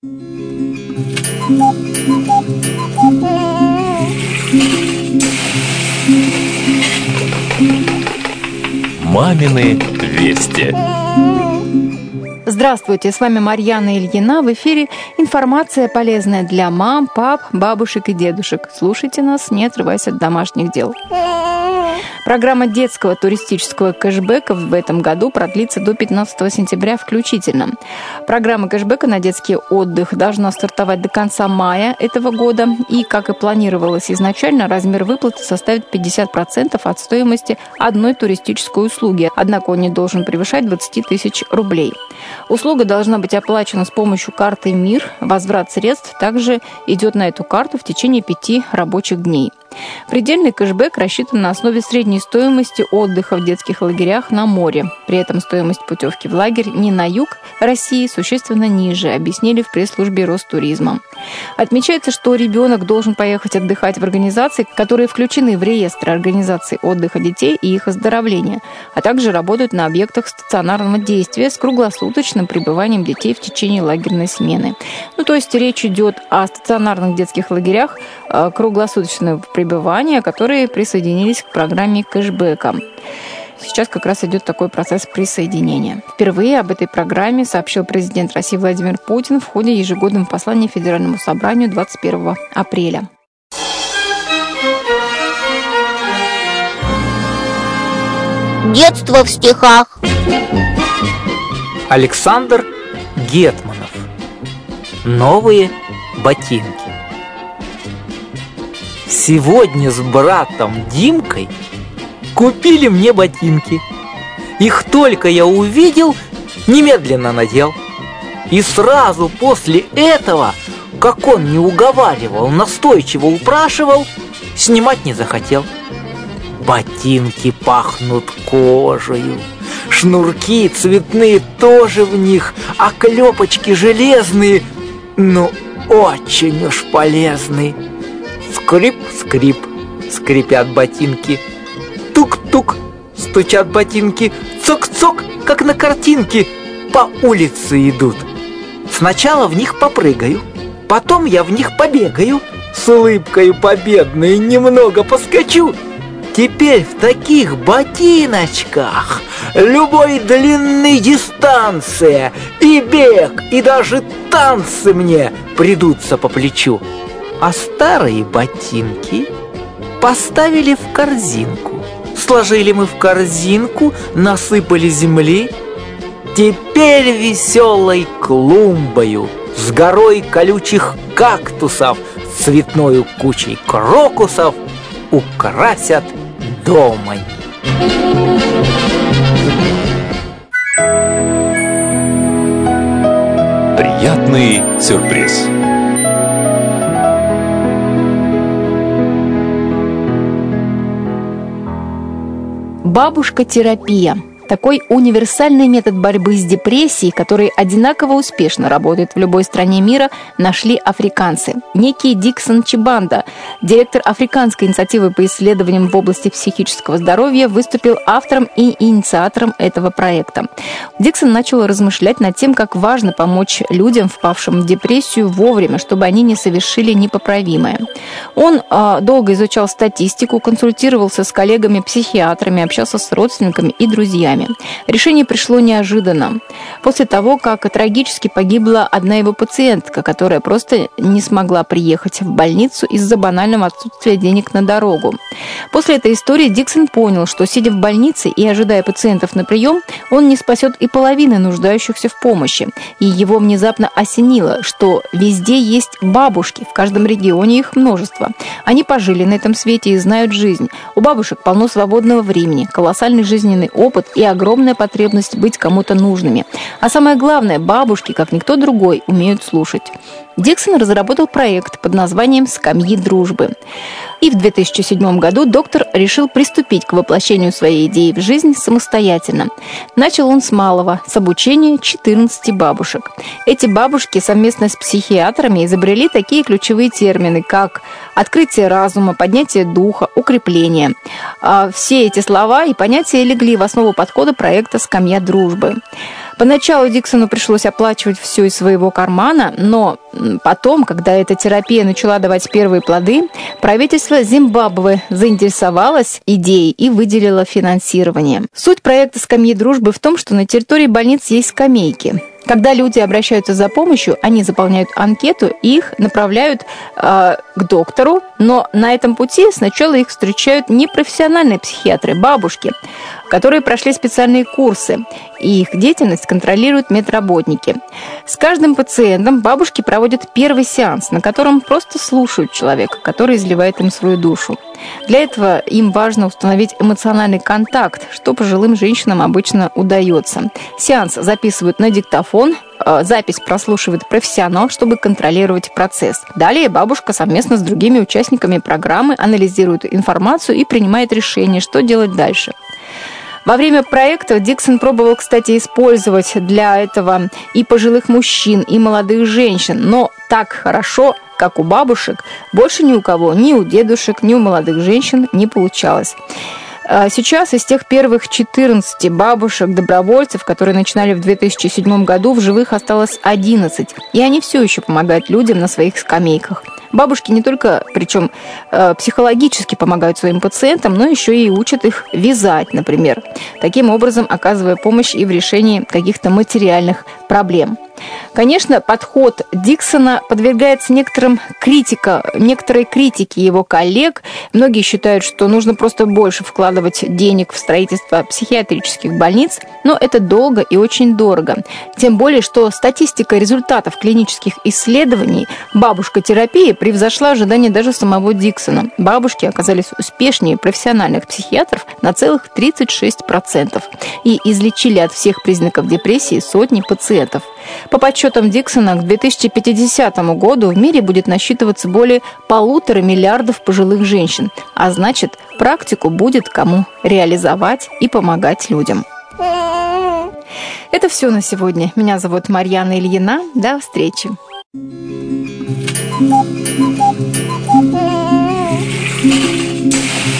Мамины вести. Здравствуйте, с вами Марьяна Ильина. В эфире информация, полезная для мам, пап, бабушек и дедушек. Слушайте нас, не отрываясь от домашних дел. Программа детского туристического кэшбэка в этом году продлится до 15 сентября включительно. Программа кэшбэка на детский отдых должна стартовать до конца мая этого года. И, как и планировалось изначально, размер выплаты составит 50% от стоимости одной туристической услуги. Однако он не должен превышать 20 тысяч рублей. Услуга должна быть оплачена с помощью карты МИР. Возврат средств также идет на эту карту в течение 5 рабочих дней. Предельный кэшбэк рассчитан на основе средней стоимости отдыха в детских лагерях на море. При этом стоимость путевки в лагерь не на юг России существенно ниже, объяснили в пресс-службе Ростуризма. Отмечается, что ребенок должен поехать отдыхать в организации, которые включены в реестр организаций отдыха детей и их оздоровления, а также работают на объектах стационарного действия с круглосуточным пребыванием детей в течение лагерной смены. То есть речь идет о стационарных детских лагерях круглосуточного пребывания, которые присоединились к программе кэшбэка. Сейчас как раз идет такой процесс присоединения. Впервые об этой программе сообщил президент России Владимир Путин в ходе ежегодного послания Федеральному собранию 21 апреля. Детство в стихах. Александр Гетманов. Новые ботинки. Сегодня с братом Димкой купили мне ботинки. Их только я увидел, немедленно надел. И сразу после этого, как он не уговаривал, настойчиво упрашивал, снимать не захотел. Ботинки пахнут кожею, шнурки цветные тоже в них, а клепочки железные, очень уж полезные. Скрип-скрип, скрипят ботинки. Тук-тук, стучат ботинки. Цок-цок, как на картинке, по улице идут. Сначала в них попрыгаю, потом я в них побегаю, с улыбкой победной немного поскочу. Теперь в таких ботиночках любой длины дистанция, и бег, и даже танцы мне придутся по плечу. А старые ботинки поставили в корзинку. Сложили мы в корзинку, насыпали земли. Теперь веселой клумбою, с горой колючих кактусов, с цветною кучей крокусов украсят дом они. Приятный сюрприз. Бабушка-терапия. Такой универсальный метод борьбы с депрессией, который одинаково успешно работает в любой стране мира, нашли африканцы. Некий Диксон Чибанда, директор африканской инициативы по исследованиям в области психического здоровья, выступил автором и инициатором этого проекта. Диксон начал размышлять над тем, как важно помочь людям, впавшим в депрессию, вовремя, чтобы они не совершили непоправимое. Он долго изучал статистику, консультировался с коллегами-психиатрами, общался с родственниками и друзьями. Решение пришло неожиданно. После того, как трагически погибла одна его пациентка, которая просто не смогла приехать в больницу из-за банального отсутствия денег на дорогу. После этой истории Диксон понял, что, сидя в больнице и ожидая пациентов на прием, он не спасет и половины нуждающихся в помощи. И его внезапно осенило, что везде есть бабушки, в каждом регионе их множество. Они пожили на этом свете и знают жизнь. У бабушек полно свободного времени, колоссальный жизненный опыт и огромная потребность быть кому-то нужными. А самое главное, бабушки, как никто другой, умеют слушать. Диксон разработал проект под названием «Скамьи дружбы». И в 2007 году доктор решил приступить к воплощению своей идеи в жизнь самостоятельно. Начал он с малого, с обучения 14 бабушек. Эти бабушки совместно с психиатрами изобрели такие ключевые термины, как открытие разума, поднятие духа, укрепление. Все эти слова и понятия легли в основу подхода проекта «Скамья дружбы». Поначалу Диксону пришлось оплачивать все из своего кармана, но потом, когда эта терапия начала давать первые плоды, правительство Зимбабве заинтересовалось идеей и выделило финансирование. Суть проекта «Скамьи дружбы» в том, что на территории больниц есть скамейки. Когда люди обращаются за помощью, они заполняют анкету и их направляют к доктору, но на этом пути сначала их встречают непрофессиональные психиатры, бабушки, которые прошли специальные курсы, и их деятельность контролируют медработники. С каждым пациентом бабушки проводят первый сеанс, на котором просто слушают человека, который изливает им свою душу. Для этого им важно установить эмоциональный контакт, что пожилым женщинам обычно удается. Сеанс записывают на диктофон, запись прослушивает профессионал, чтобы контролировать процесс. Далее бабушка совместно с другими участниками программы анализирует информацию и принимает решение, что делать дальше. Во время проекта Диксон пробовал, кстати, использовать для этого и пожилых мужчин, и молодых женщин, но так хорошо, как у бабушек, больше ни у кого, ни у дедушек, ни у молодых женщин не получалось. Сейчас из тех первых 14 бабушек-добровольцев, которые начинали в 2007 году, в живых осталось 11, и они все еще помогают людям на своих скамейках. Бабушки не только, причем психологически помогают своим пациентам, но еще и учат их вязать, например, таким образом оказывая помощь и в решении каких-то материальных проблем. Конечно, подход Диксона подвергается некоторой критике его коллег. Многие считают, что нужно просто больше вкладывать денег в строительство психиатрических больниц, но это долго и очень дорого. Тем более, что статистика результатов клинических исследований бабушкотерапии превзошла ожидания даже самого Диксона. Бабушки оказались успешнее профессиональных психиатров на целых 36% и излечили от всех признаков депрессии сотни пациентов. По подсчетам Диксона, к 2050 году в мире будет насчитываться более 1,5 миллиарда пожилых женщин, а значит, практику будет кому реализовать и помогать людям. Это все на сегодня. Меня зовут Марьяна Ильина. До встречи.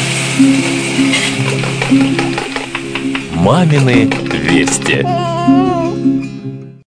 «Мамины вести».